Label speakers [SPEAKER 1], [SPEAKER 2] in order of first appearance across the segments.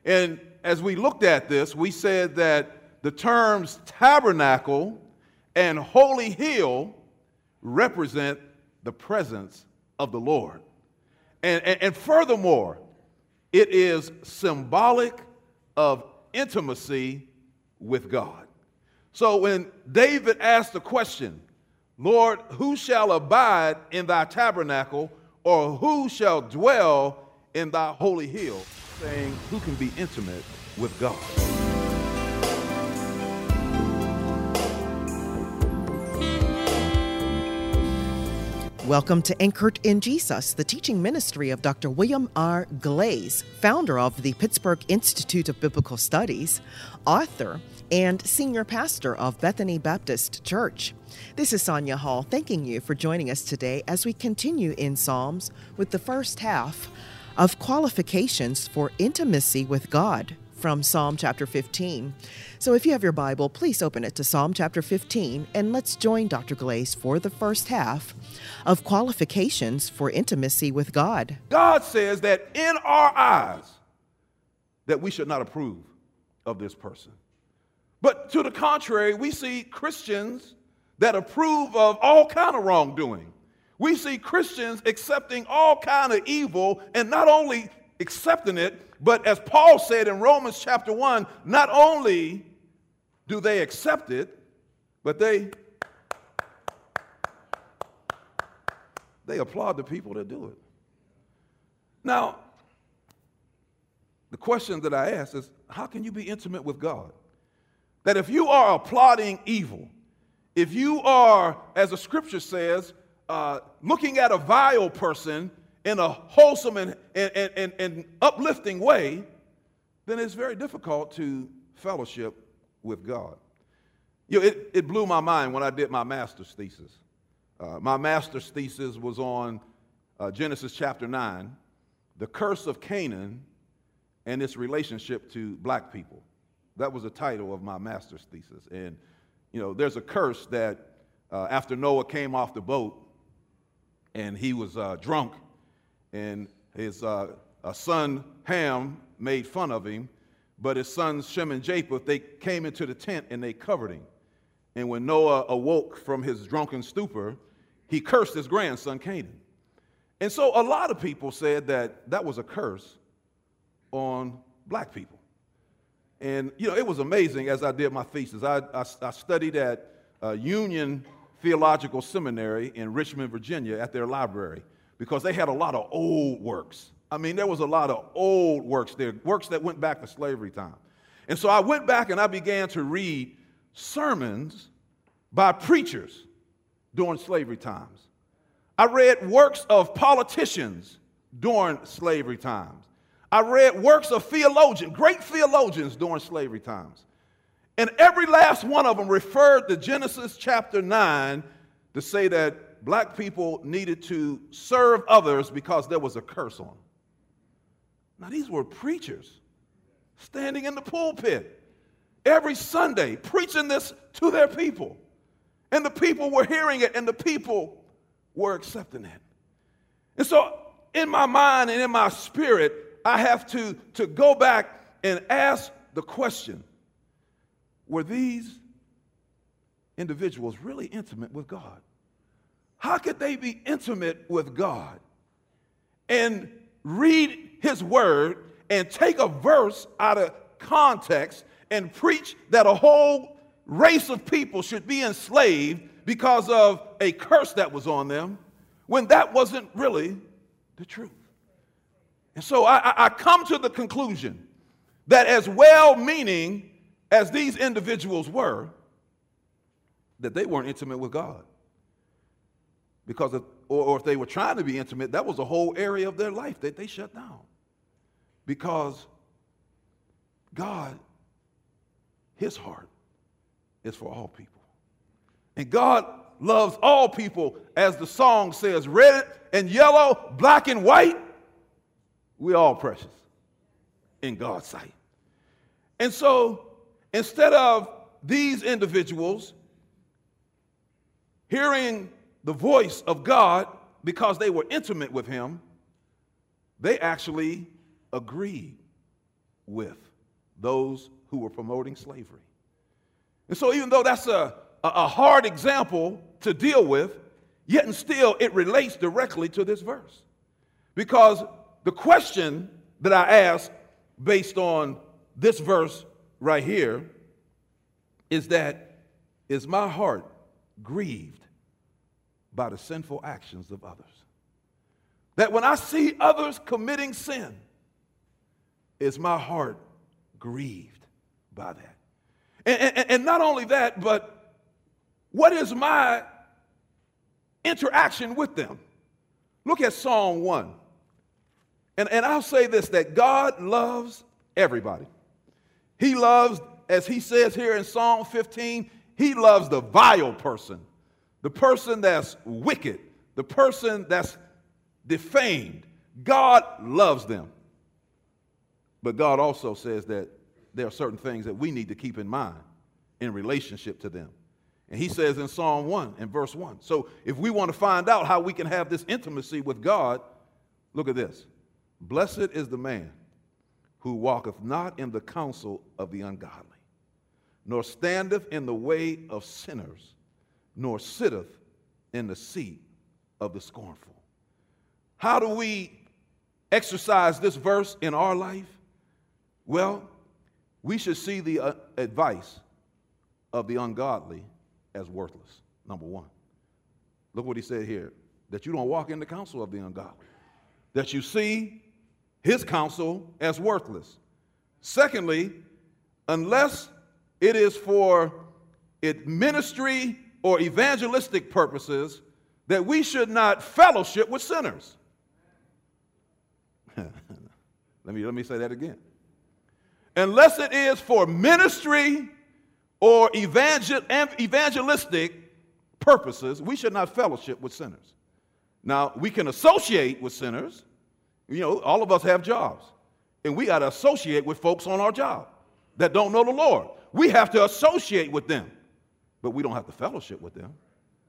[SPEAKER 1] And as we looked at this, we said that the terms tabernacle and holy hill represent the presence of the Lord. And furthermore, it is symbolic of intimacy with God. So when David asked the question, Lord, who shall abide in thy tabernacle, or who shall dwell in thy holy hill? Saying, who can be intimate with God?
[SPEAKER 2] Welcome to Anchored in Jesus, the teaching ministry of Dr. William R. Glaze, founder of the Pittsburgh Institute of Biblical Studies, author, and senior pastor of Bethany Baptist Church. This is Sonia Hall thanking you for joining us today as we continue in Psalms with the first half of qualifications for intimacy with God from Psalm chapter 15. So if you have your Bible, please open it to Psalm chapter 15, and let's join Dr. Glaze for the first half of qualifications for intimacy with God.
[SPEAKER 1] God says that in our eyes that we should not approve of this person. But to the contrary, we see Christians that approve of all kind of wrongdoing. We see Christians accepting all kind of evil, and not only accepting it, but as Paul said in Romans chapter 1, not only do they accept it, but they applaud the people that do it. Now, the question that I ask is, how can you be intimate with God? That if you are applauding evil, if you are, as the scripture says, looking at a vile person in a wholesome and uplifting way, then it's very difficult to fellowship with God. You know, it blew my mind when I did my master's thesis. My master's thesis was on Genesis chapter 9, the curse of Canaan and its relationship to black people. That was the title of my master's thesis. And, you know, there's a curse that after Noah came off the boat and he was drunk, and his son Ham made fun of him, but his sons Shem and Japheth, they came into the tent and they covered him. And when Noah awoke from his drunken stupor, he cursed his grandson Canaan. And so a lot of people said that that was a curse on black people. And, you know, it was amazing as I did my thesis. I studied at Union Theological Seminary in Richmond, Virginia, at their library, because they had a lot of old works. I mean, there was a lot of old works there, works that went back to slavery time. And so I went back and I began to read sermons by preachers during slavery times. I read works of politicians during slavery times. I read works of theologians, great theologians during slavery times. And every last one of them referred to Genesis chapter 9 to say that black people needed to serve others because there was a curse on them. Now, these were preachers standing in the pulpit every Sunday preaching this to their people. And the people were hearing it, and the people were accepting it. And so in my mind and in my spirit, I have to go back and ask the question, were these individuals really intimate with God? How could they be intimate with God and read his word and take a verse out of context and preach that a whole race of people should be enslaved because of a curse that was on them, when that wasn't really the truth? And so I come to the conclusion that as well-meaning as these individuals were, that they weren't intimate with God. Because or if they were trying to be intimate, that was a whole area of their life that they shut down. Because God, his heart is for all people. And God loves all people, as the song says, red and yellow, black and white. We're all precious in God's sight. And so instead of these individuals hearing the voice of God because they were intimate with him, they actually agreed with those who were promoting slavery. And so even though that's a hard example to deal with, yet and still it relates directly to this verse. Because the question that I ask based on this verse right here is that, is my heart grieved by the sinful actions of others? That when I see others committing sin, is my heart grieved by that? And not only that, but what is my interaction with them? Look at Psalm 1. And I'll say this, that God loves everybody. He loves, as he says here in Psalm 15, he loves the vile person, the person that's wicked, the person that's defamed. God loves them. But God also says that there are certain things that we need to keep in mind in relationship to them. And he says in Psalm 1 and verse 1. So if we want to find out how we can have this intimacy with God, look at this. Blessed is the man who walketh not in the counsel of the ungodly, nor standeth in the way of sinners, nor sitteth in the seat of the scornful. How do we exercise this verse in our life? Well, we should see the advice of the ungodly as worthless, number one. Look what he said here, that you don't walk in the counsel of the ungodly, that you see his counsel as worthless. Secondly, unless it is for ministry or evangelistic purposes, that we should not fellowship with sinners. Let me say that again. Unless it is for ministry or evangelistic purposes, we should not fellowship with sinners. Now, we can associate with sinners. You know, all of us have jobs, and we got to associate with folks on our job that don't know the Lord. We have to associate with them, but we don't have to fellowship with them.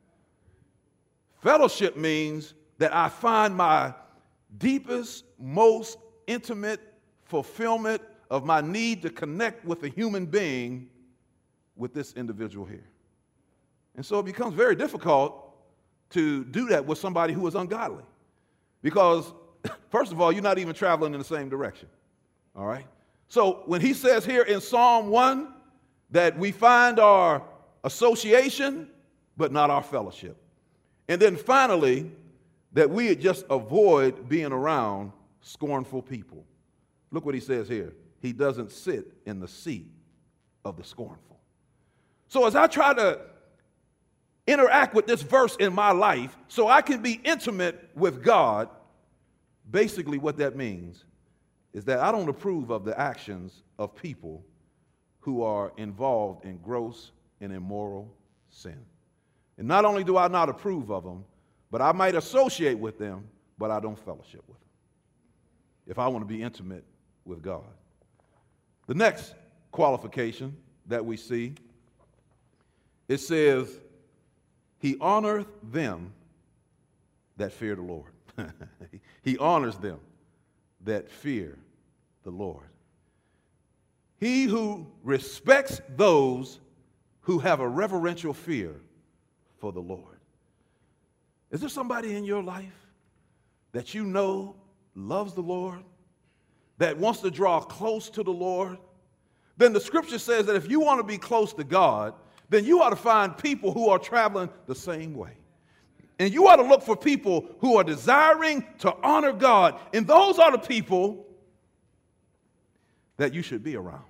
[SPEAKER 1] Fellowship means that I find my deepest, most intimate fulfillment of my need to connect with a human being with this individual here. And so it becomes very difficult to do that with somebody who is ungodly. Because, first of all, you're not even traveling in the same direction. All right? So when he says here in Psalm 1 that we find our association, but not our fellowship. And then finally, that we just avoid being around scornful people. Look what he says here. He doesn't sit in the seat of the scornful. So as I try to interact with this verse in my life so I can be intimate with God, basically what that means is that I don't approve of the actions of people who are involved in gross and immoral sin. And not only do I not approve of them, but I might associate with them, but I don't fellowship with them if I want to be intimate with God. The next qualification that we see, it says, he honoreth them that fear the Lord. He honors them that fear the Lord. He who respects those who have a reverential fear for the Lord. Is there somebody in your life that you know loves the Lord, that wants to draw close to the Lord? Then the scripture says that if you want to be close to God, then you ought to find people who are traveling the same way. And you ought to look for people who are desiring to honor God. And those are the people that you should be around.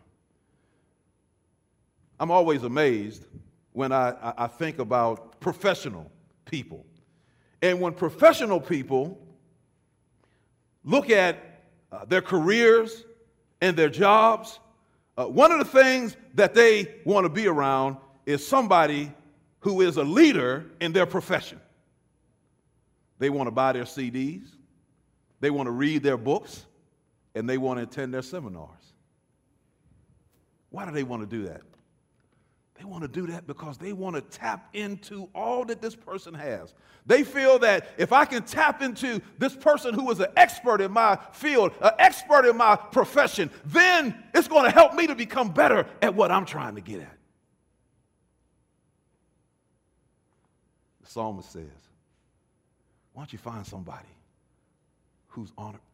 [SPEAKER 1] I'm always amazed when I think about professional people. And when professional people look at their careers and their jobs, one of the things that they want to be around is somebody who is a leader in their profession. They want to buy their CDs, they want to read their books, and they want to attend their seminars. Why do they want to do that? They want to do that because they want to tap into all that this person has. They feel that if I can tap into this person who is an expert in my field, an expert in my profession, then it's going to help me to become better at what I'm trying to get at. The psalmist says, why don't you find somebody who's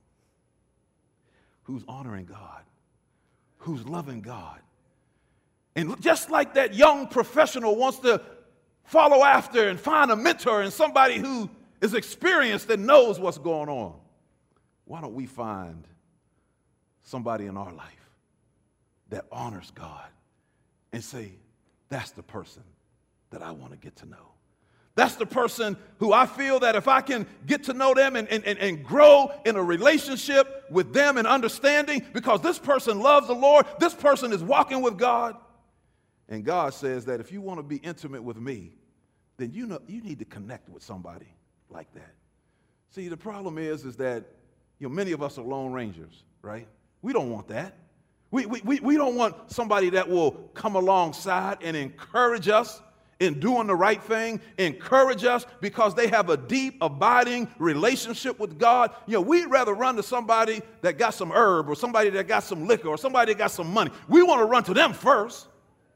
[SPEAKER 1] honoring God, who's loving God. And just like that young professional wants to follow after and find a mentor and somebody who is experienced and knows what's going on, why don't we find somebody in our life that honors God and say, that's the person that I want to get to know. That's the person who I feel that if I can get to know them and grow in a relationship with them and understanding, because this person loves the Lord, this person is walking with God. And God says that if you want to be intimate with me, then you need to connect with somebody like that. See, the problem is that many of us are Lone Rangers, right? We don't want that. We don't want somebody that will come alongside and encourage us in doing the right thing, encourage us because they have a deep, abiding relationship with God. We'd rather run to somebody that got some herb or somebody that got some liquor or somebody that got some money. We want to run to them first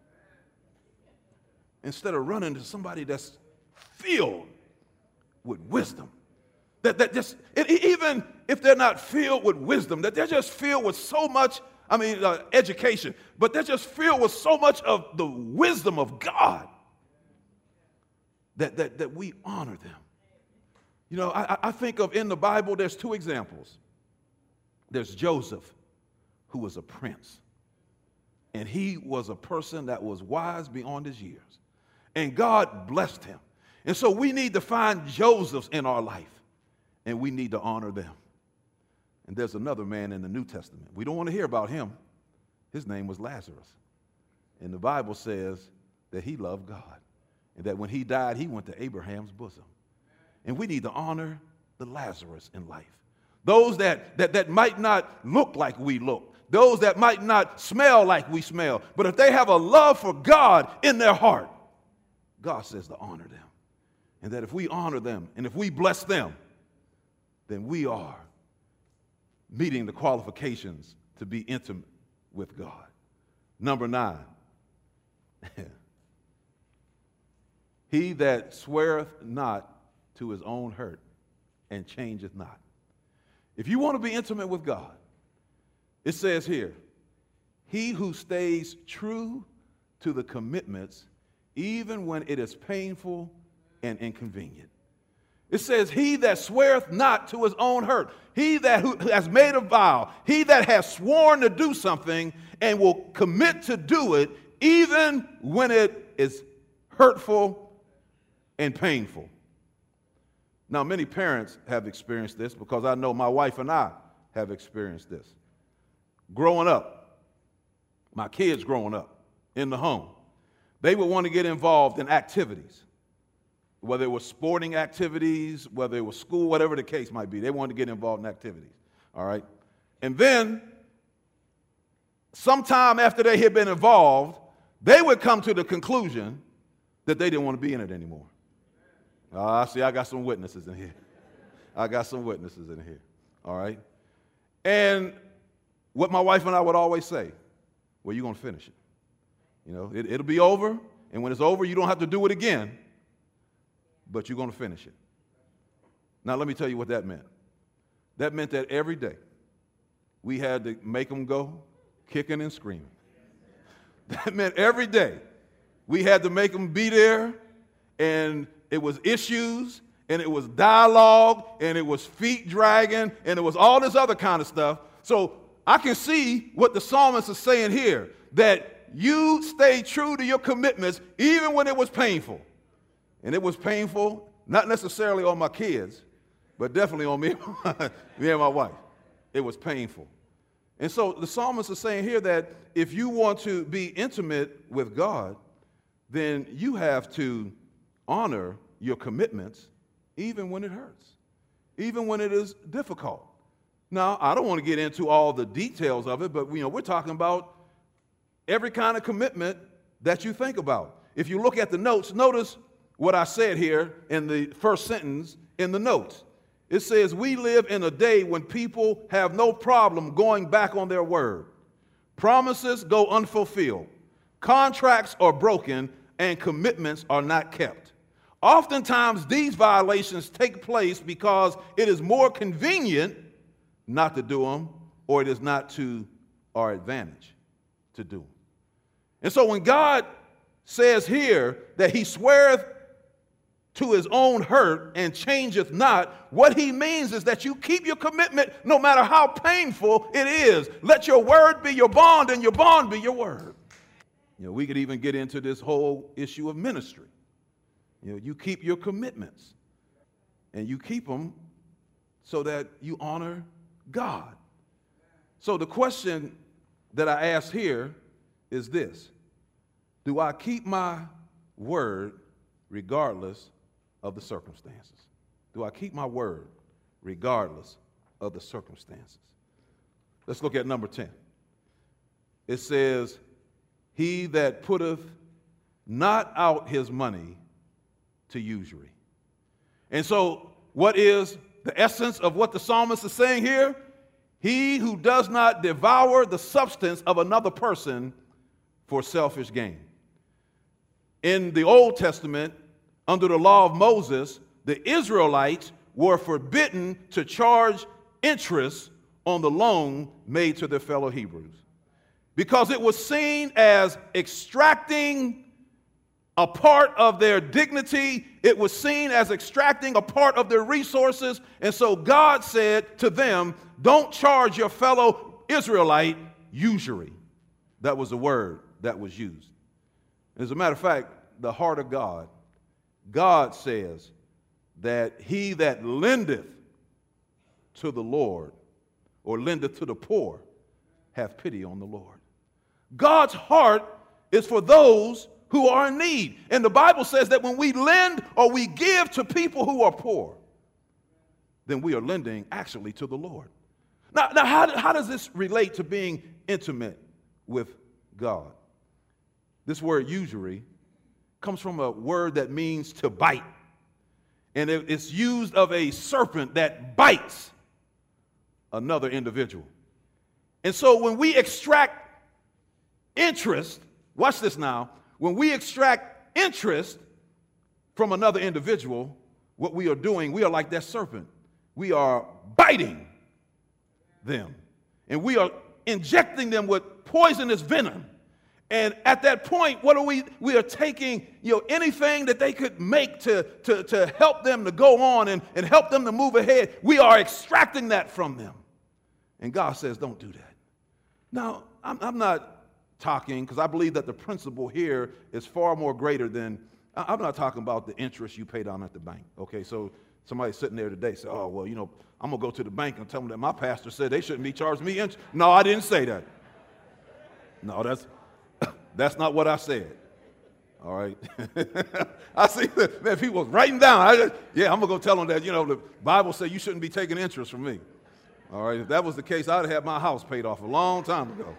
[SPEAKER 1] instead of running to somebody that's filled with wisdom. That just, even if they're not filled with wisdom, that they're just filled with so much, education, but they're just filled with so much of the wisdom of God. That we honor them. I think of in the Bible, there's two examples. There's Joseph, who was a prince. And he was a person that was wise beyond his years. And God blessed him. And so we need to find Josephs in our life. And we need to honor them. And there's another man in the New Testament. We don't want to hear about him. His name was Lazarus. And the Bible says that he loved God. And that when he died, he went to Abraham's bosom. And we need to honor the Lazarus in life. Those that might not look like we look. Those that might not smell like we smell. But if they have a love for God in their heart, God says to honor them. And that if we honor them and if we bless them, then we are meeting the qualifications to be intimate with God. Number 9. He that sweareth not to his own hurt and changeth not. If you want to be intimate with God, it says here, he who stays true to the commitments, even when it is painful and inconvenient. It says, he that sweareth not to his own hurt, he that who has made a vow, he that has sworn to do something and will commit to do it, even when it is hurtful and painful. Now, many parents have experienced this because I know my wife and I have experienced this. Growing up, my kids growing up in the home, they would want to get involved in activities, whether it was sporting activities, whether it was school, whatever the case might be. They wanted to get involved in activities, all right? And then, sometime after they had been involved, they would come to the conclusion that they didn't want to be in it anymore. See, I got some witnesses in here. All right? And what my wife and I would always say, well, you're going to finish it. It'll be over, and when it's over, you don't have to do it again, but you're going to finish it. Now, let me tell you what that meant. That meant that every day we had to make them go kicking and screaming. That meant every day we had to make them be there, and it was issues, and it was dialogue, and it was feet dragging, and it was all this other kind of stuff. So I can see what the psalmist is saying here, that you stay true to your commitments even when it was painful. And it was painful, not necessarily on my kids, but definitely on me, me and my wife. It was painful. And so the psalmist is saying here that if you want to be intimate with God, then you have to honor your commitments even when it hurts, even when it is difficult. Now, I don't want to get into all the details of it, but we're talking about every kind of commitment that you think about. If you look at the notes, notice what I said here in the first sentence in the notes. It says, we live in a day when people have no problem going back on their word. Promises go unfulfilled. Contracts are broken and commitments are not kept. Oftentimes, these violations take place because it is more convenient not to do them, or it is not to our advantage to do them. And so when God says here that he sweareth to his own hurt and changeth not, what he means is that you keep your commitment no matter how painful it is. Let your word be your bond and your bond be your word. We could even get into this whole issue of ministry. You keep your commitments and you keep them so that you honor God. So the question that I ask here is this: do I keep my word regardless of the circumstances? Do I keep my word regardless of the circumstances? Let's look at number 10. It says, he that putteth not out his money to usury. And so what is the essence of what the psalmist is saying here? He who does not devour the substance of another person for selfish gain. In the Old Testament, under the law of Moses, the Israelites were forbidden to charge interest on the loan made to their fellow Hebrews, because it was seen as extracting a part of their dignity. It was seen as extracting a part of their resources. And so God said to them, don't charge your fellow Israelite usury. That was the word that was used. As a matter of fact, the heart of God, God says that he that lendeth to the Lord or lendeth to the poor hath pity on the Lord. God's heart is for those who are in need. And the Bible says that when we lend or we give to people who are poor, then we are lending actually to the Lord. Now how does this relate to being intimate with God? This word usury comes from a word that means to bite. And it's used of a serpent that bites another individual. And so when we extract interest, watch this now, when we extract interest from another individual, what we are doing, we are like that serpent. We are biting them. And we are injecting them with poisonous venom. And at that point, what are we? We are taking anything that they could make to help them to go on and help them to move ahead. We are extracting that from them. And God says, don't do that. Now, I'm not talking, because I believe that the principle here is far more greater than, I'm not talking about the interest you pay down at the bank. Okay, so somebody's sitting there today say, oh, well, I'm going to go to the bank and tell them that my pastor said they shouldn't be charging me interest. No, I didn't say that. No, that's not what I said. All right. I see that, man, people writing down. I'm going to go tell them that, the Bible says you shouldn't be taking interest from me. All right. If that was the case, I'd have had my house paid off a long time ago.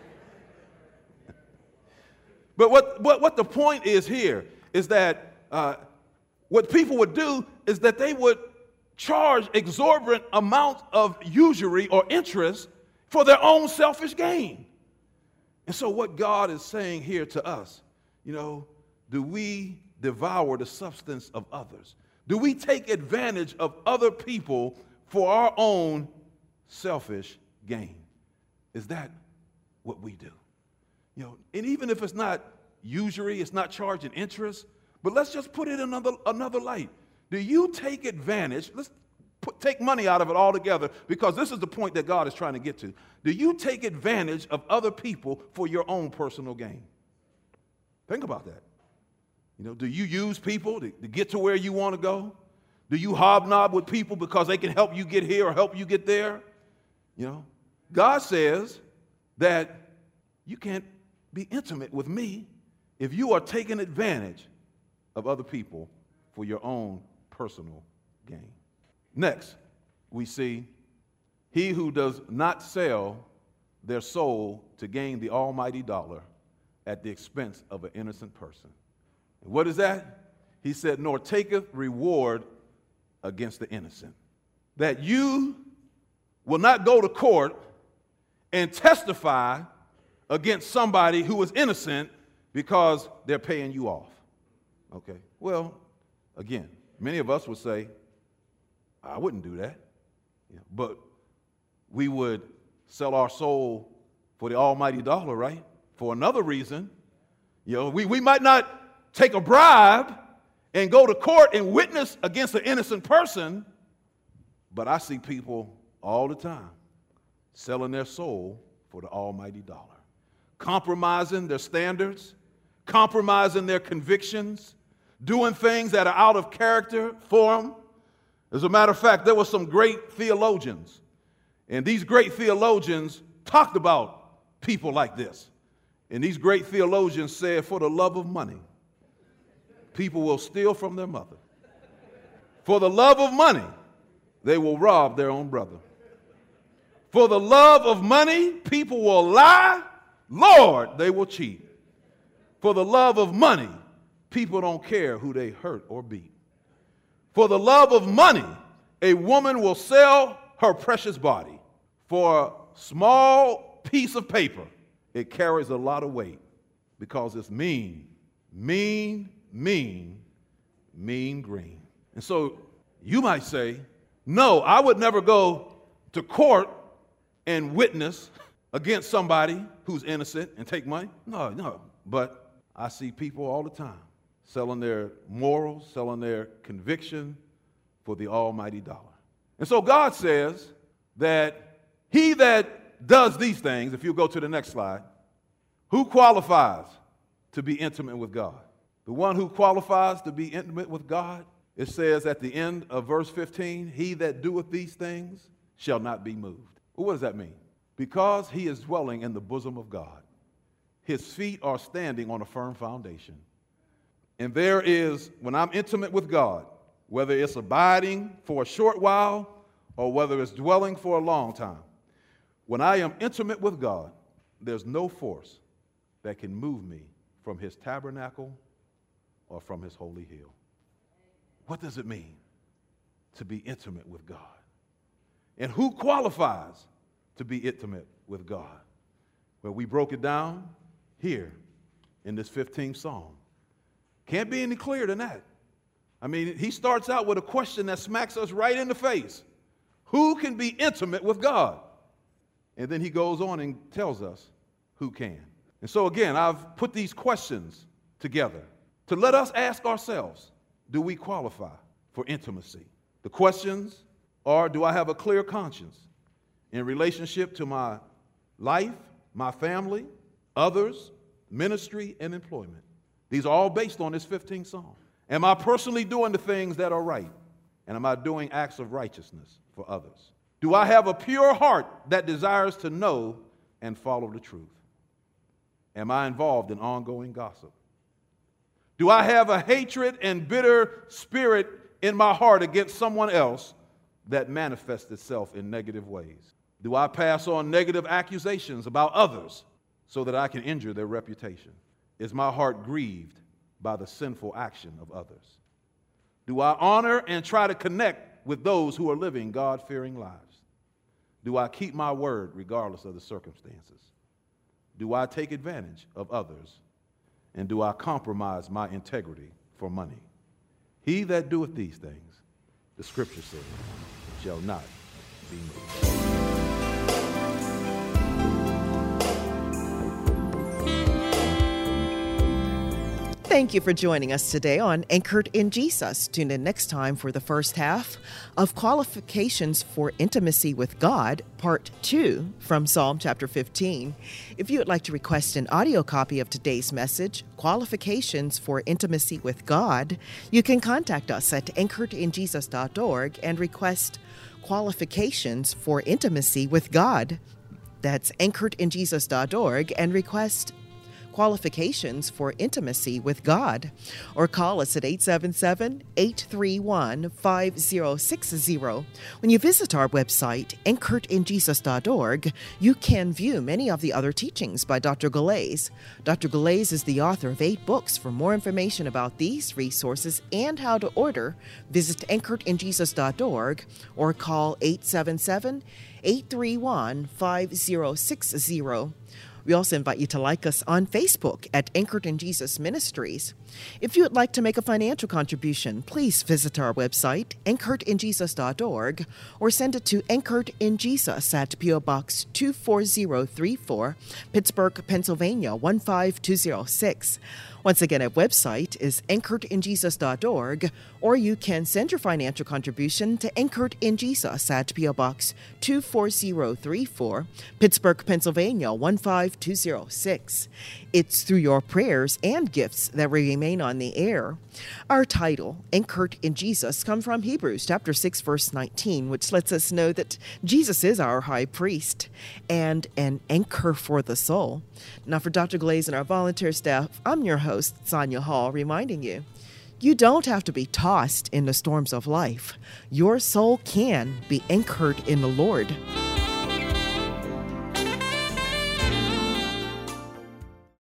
[SPEAKER 1] But what the point is here is that what people would do is that they would charge exorbitant amounts of usury or interest for their own selfish gain. And so what God is saying here to us, do we devour the substance of others? Do we take advantage of other people for our own selfish gain? Is that what we do? And even if it's not usury, it's not charging interest, but let's just put it in another light. Do you take advantage? Let's take money out of it altogether, because this is the point that God is trying to get to. Do you take advantage of other people for your own personal gain? Think about that. Do you use people to get to where you want to go? Do you hobnob with people because they can help you get here or help you get there? God says that you can't be intimate with me if you are taking advantage of other people for your own personal gain. Next, we see he who does not sell their soul to gain the almighty dollar, at the expense of an innocent person. And what is that? He said, nor taketh reward against the innocent. That you will not go to court and testify against somebody who is innocent because they're paying you off. Okay, well, again, many of us would say, I wouldn't do that. Yeah, but we would sell our soul for the almighty dollar, right? For another reason. We might not take a bribe and go to court and witness against an innocent person, but I see people all the time selling their soul for the almighty dollar, compromising their standards, compromising their convictions, doing things that are out of character for them. As a matter of fact, there were some great theologians, and these great theologians talked about people like this. And these great theologians said, for the love of money, people will steal from their mother. For the love of money, they will rob their own brother. For the love of money, people will lie. Lord, they will cheat. For the love of money, people don't care who they hurt or beat. For the love of money, a woman will sell her precious body. For a small piece of paper, it carries a lot of weight because it's mean, mean, mean, mean green. And so you might say, no, I would never go to court and witness against somebody who's innocent and take money. No. But I see people all the time selling their morals, selling their conviction for the almighty dollar. And so God says that he that does these things, if you go to the next slide, who qualifies to be intimate with God? The one who qualifies to be intimate with God, it says at the end of verse 15, he that doeth these things shall not be moved. Well, what does that mean? Because he is dwelling in the bosom of God. His feet are standing on a firm foundation. And there is, when I'm intimate with God, whether it's abiding for a short while or whether it's dwelling for a long time, when I am intimate with God, there's no force that can move me from his tabernacle or from his holy hill. What does it mean to be intimate with God? And who qualifies to be intimate with God? Well, we broke it down here in this 15th Psalm. Can't be any clearer than that. I mean, he starts out with a question that smacks us right in the face. Who can be intimate with God? And then he goes on and tells us who can. And so again, I've put these questions together to let us ask ourselves, do we qualify for intimacy? The questions are, do I have a clear conscience in relationship to my life, my family, others, ministry, and employment? These are all based on this 15th Psalm. Am I personally doing the things that are right? And am I doing acts of righteousness for others? Do I have a pure heart that desires to know and follow the truth? Am I involved in ongoing gossip? Do I have a hatred and bitter spirit in my heart against someone else that manifests itself in negative ways? Do I pass on negative accusations about others so that I can injure their reputation? Is my heart grieved by the sinful action of others? Do I honor and try to connect with those who are living God-fearing lives? Do I keep my word regardless of the circumstances? Do I take advantage of others? And do I compromise my integrity for money? He that doeth these things, the scripture says, shall not be moved.
[SPEAKER 2] Thank you for joining us today on Anchored in Jesus. Tune in next time for the first half of Qualifications for Intimacy with God, Part 2 from Psalm chapter 15. If you would like to request an audio copy of today's message, Qualifications for Intimacy with God, you can contact us at anchoredinjesus.org and request Qualifications for Intimacy with God. That's anchoredinjesus.org and request qualifications for intimacy with God, or call us at 877-831-5060. When you visit our website, anchoredinjesus.org, you can view many of the other teachings by Dr. Galais. Dr. Galais is the author of 8 books. For more information about these resources and how to order, visit anchoredinjesus.org or call 877-831-5060. We also invite you to like us on Facebook at Anchored in Jesus Ministries. If you would like to make a financial contribution, please visit our website, anchoredinjesus.org, or send it to Anchored in Jesus at P.O. Box 24034, Pittsburgh, Pennsylvania 15206. Once again, our website is anchoredinjesus.org, or you can send your financial contribution to Anchored in Jesus at P.O. Box 24034, Pittsburgh, Pennsylvania 15206. It's through your prayers and gifts that we remain on the air. Our title, Anchored in Jesus, comes from Hebrews chapter 6, verse 19, which lets us know that Jesus is our high priest and an anchor for the soul. Now, for Dr. Galais and our volunteer staff, I'm your host, Sonia Hall, reminding you, you don't have to be tossed in the storms of life. Your soul can be anchored in the Lord.